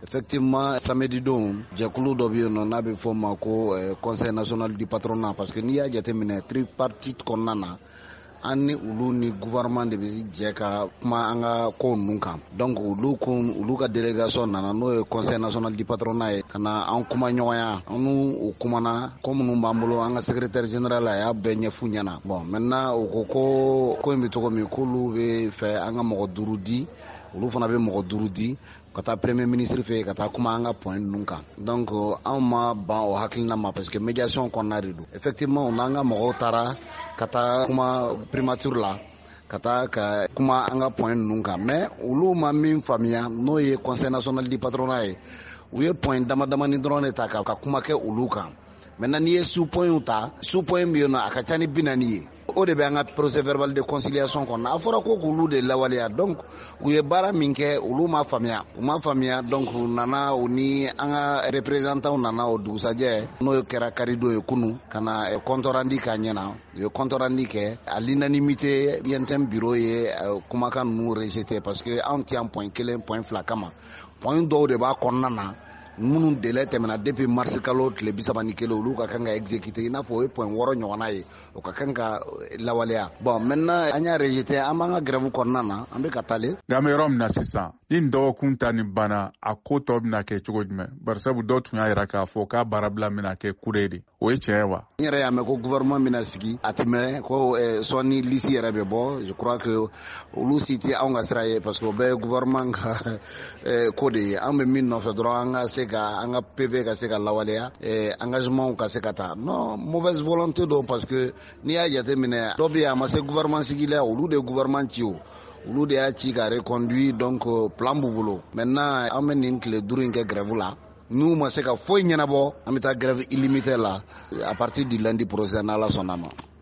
Effectivement, samedi don jɛkulu dɔ bɛ yen nɔ n'a bɛ fɔ o ma ko conseil national du patronat parce que n'i y'a jateminɛ tripartite kɔnɔna na an ni olu ni gouvernement de bɛ jɛ ka kuma an ka ko ninnu kan donc olu ka délégation nana n'o ye conseil national du patronat ye ka na an kuma ɲɔgɔnya an n'u kumana ko minnu b'an bolo an ka secrétaire général a y'a bɛɛ ɲɛfu ɲɛna bon maintenant o ko in bɛ cogo min k'olu bɛ fɛ an ka mɔgɔ 5 di olu fana bɛ mɔgɔ 5 di ka taa premier ministre fɛ ka taa kuma an ka point ninnu kan donc anw ma ban o hakilina ma parce que médiation kɔnɔna de don effectivement n'an ka mɔgɔw taara ka taa kuma primature la ka taa ka kuma an ka point ninnu kan mais olu ma min faamuya n'o ye conseil national du patronat ye u ye point damadamani dɔrɔn de ta ka kuma kɛ olu kan maintenant n'i ye sous point ta sous point bɛ yen nɔ a ka ca ni 40 ye o de bɛ an ka procès verbal de conciliation kɔnɔ a fɔra ko k'olu de lawaleya donc u ye baara min kɛ olu ma faamuya donc u nana u ni an ka représentants nana o dugusajɛ n'o kɛra karido ye kunu ka na compte rendu k'a ɲɛna u ye compte rendu kɛ à l'unanimité INTM bureau ye kumakan ninnu rejeté parce que anw tɛ yan point 1 point 2 kama point dɔw de b'a kɔnɔna na minnu délai tɛmɛna depuis mars kalo tile 31 olu ka kan ka exécuter i n'a fɔ o ye point 6 ɲɔgɔnna ye o ka kan ka lawaleya bon maintenant an y'a rejeté an b'an ka grève kɔnɔna na an bɛ ka taale nka an bɛ yɔrɔ min na sisan ni dɔgɔkun ta ni banna a ko tɔ bɛna kɛ cogo jumɛn barisabu dɔw tun y'a jira k'a fɔ k'a baarabila bɛna kɛ kure de o ye tiɲɛ wa n yɛrɛ y'a mɛn ko gouvernement bɛna sigi a tɛmɛ ko sɔɔni liste yɛrɛ bɛ bɔ je crois que olu si tɛ anw ka sira ye parce que o bɛɛ ye gouvernement ka ko de ye an bɛ min nɔfɛ dɔrɔn an ka se ka an ka PV ka se ka lawaleya engagement ka se ka taa non mauvaise volonté don parce que n'i y'a jateminɛ dɔ bɛ yen a ma se gouvernement sigi la olu de ye gouvernement ci o olu de y'a ci ka reconduit donc plan b'u bolo maintenant an bɛ nin tile 5 in kɛ grève la n'u ma se ka foyi ɲɛnabɔ an bɛ taa grève illimité la à partir du lundi prochain n'Ala sɔnna ma